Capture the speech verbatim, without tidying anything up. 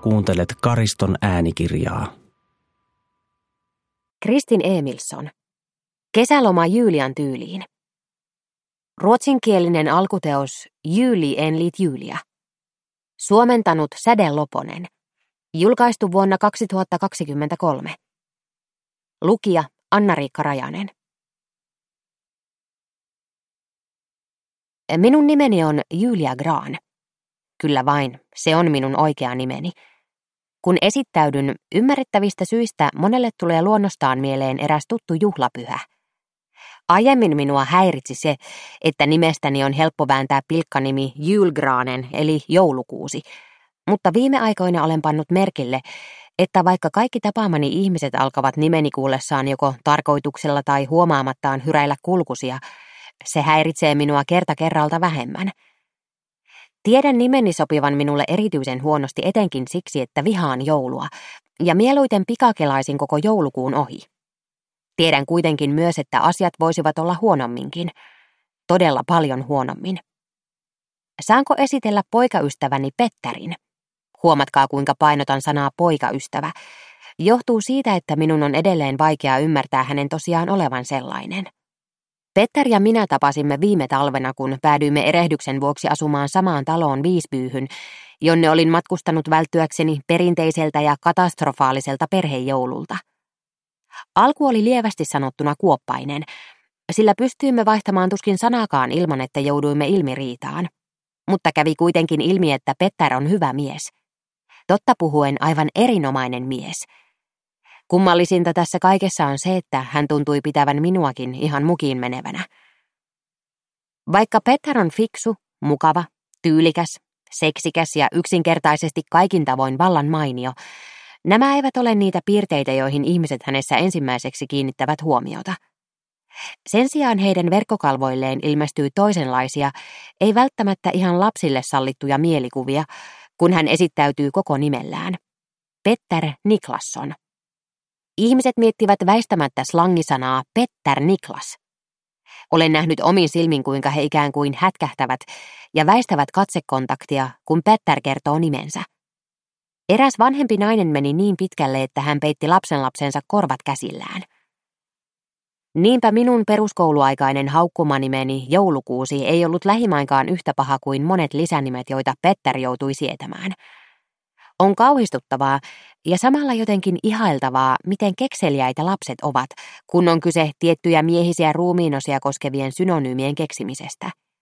Kuuntelet Kariston äänikirjaa. Kristin Emilsson. Kesäloma Julian tyyliin. Ruotsinkielinen alkuteos Juli enligt Julia. Suomentanut Säde Loponen. Julkaistu vuonna kaksituhattakaksikymmentäkolme. Lukija Anna-Riikka Rajanen. Minun nimeni on Julia Grahn. Kyllä vain, se on minun oikea nimeni. Kun esittäydyn, ymmärrettävistä syistä monelle tulee luonnostaan mieleen eräs tuttu juhlapyhä. Aiemmin minua häiritsi se, että nimestäni on helppo vääntää pilkkanimi Julgranen eli joulukuusi, mutta viime aikoina olen pannut merkille, että vaikka kaikki tapaamani ihmiset alkavat nimeni kuullessaan joko tarkoituksella tai huomaamattaan hyräillä kulkusia, se häiritsee minua kerta kerralta vähemmän. Tiedän nimeni sopivan minulle erityisen huonosti etenkin siksi, että vihaan joulua, ja mieluiten pikakelaisin koko joulukuun ohi. Tiedän kuitenkin myös, että asiat voisivat olla huonomminkin. Todella paljon huonommin. Saanko esitellä poikaystäväni Petterin? Huomatkaa, kuinka painotan sanaa poikaystävä. Johtuu siitä, että minun on edelleen vaikea ymmärtää hänen tosiaan olevan sellainen. Petter ja minä tapasimme viime talvena, kun päädyimme erehdyksen vuoksi asumaan samaan taloon Visbyhyn, jonne olin matkustanut välttyäkseni perinteiseltä ja katastrofaaliselta perhejoululta. Alku oli lievästi sanottuna kuoppainen, sillä pystyimme vaihtamaan tuskin sanaakaan ilman, että jouduimme ilmiriitaan. Mutta kävi kuitenkin ilmi, että Petter on hyvä mies. Totta puhuen aivan erinomainen mies. Kummallisinta tässä kaikessa on se, että hän tuntui pitävän minuakin ihan mukiin menevänä. Vaikka Petter on fiksu, mukava, tyylikäs, seksikäs ja yksinkertaisesti kaikin tavoin vallan mainio, nämä eivät ole niitä piirteitä, joihin ihmiset hänessä ensimmäiseksi kiinnittävät huomiota. Sen sijaan heidän verkkokalvoilleen ilmestyy toisenlaisia, ei välttämättä ihan lapsille sallittuja mielikuvia, kun hän esittäytyy koko nimellään. Petter Niklasson. Ihmiset miettivät väistämättä slangisanaa Petter Niklas. Olen nähnyt omin silmin, kuinka he ikään kuin hätkähtävät ja väistävät katsekontaktia, kun Petter kertoo nimensä. Eräs vanhempi nainen meni niin pitkälle, että hän peitti lapsenlapsensa korvat käsillään. Niinpä minun peruskouluaikainen haukkumanimeni Joulukuusi ei ollut lähimainkaan yhtä paha kuin monet lisänimet, joita Petter joutui sietämään. On kauhistuttavaa ja samalla jotenkin ihailtavaa, miten kekseliäitä lapset ovat, kun on kyse tiettyjä miehisiä ruumiinosia koskevien synonyymien keksimisestä.